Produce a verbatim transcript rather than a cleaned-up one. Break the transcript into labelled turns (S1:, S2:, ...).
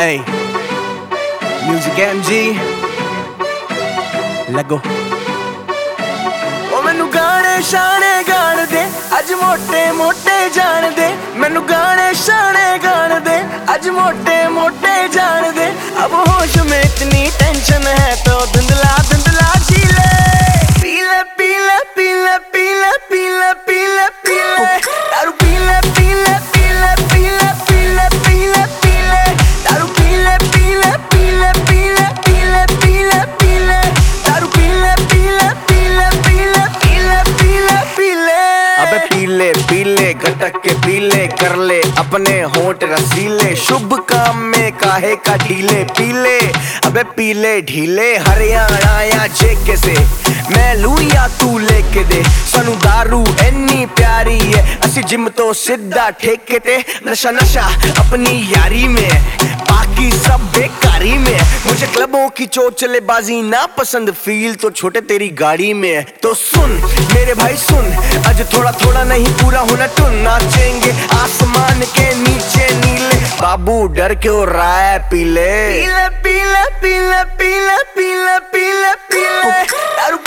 S1: Hey, Music M G, लगो ओ मैनू गाने शाने गान दे अज मोटे मोटे जान दे मैनू गाने शाने गान दे अज मोटे मोटे जान दे अब होश में इतनी टेंशन है तो धुंधला धुंधला जी ले पीले पीले पीले पीले पीले पीले पीले दारू पीले पीले पीले पीले पीले पीले पीले दारू पीले पीले पीले पीले पीले पीले पीले दारू पीले पीले पीले पीले पीले पीले पीले अबे पीले पीले गटक के पीले कर ले अपने होंठ रसीले शुभ काम में काहे का ढीले पीले अबे पीले ढीले हरियाणा या जेके से मैं लू या तू लेके दे सानू दारू इन्नी प्यारी है असी जिम तो सीधा ठेके ते नशा नशा अपनी यारी में बाकी सब बेकारी में मुझे क्लबों की चोचलेबाजी ना पसंद फील तो छोटे तेरी गाड़ी में तो सुन मेरे भाई सुन आज थोड़ा थोड़ा नहीं पूरा होना टुन नाचेंगे आसमान के नीचे नीले बाबू डर क्यों रहा है पीले पीले पीले पीले पीले पीले पीले पीले दारू